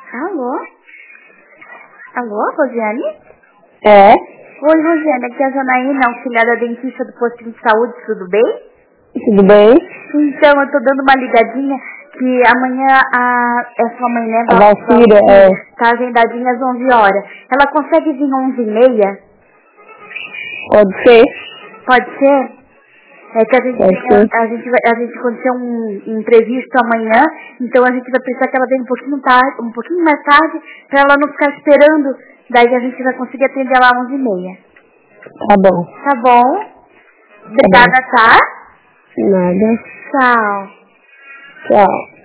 Alô? Alô, Rosiane? É? Oi, Rosiane, aqui é a Janaína, auxiliar dentista do posto de saúde, tudo bem? Tudo bem? Então, eu tô dando uma ligadinha que amanhã a sua mãe, né, A Valcíria, tá agendadinha às 11 horas. Ela consegue vir 11h30? Pode ser? Pode ser? É que a gente aconteceu um imprevisto amanhã, então a gente vai precisar que ela venha um pouquinho mais tarde, pra ela não ficar esperando, daí a gente vai conseguir atender ela às 11h30. Tá bom. Tá bom? Obrigada, tá? Nada. Tchau. Tchau.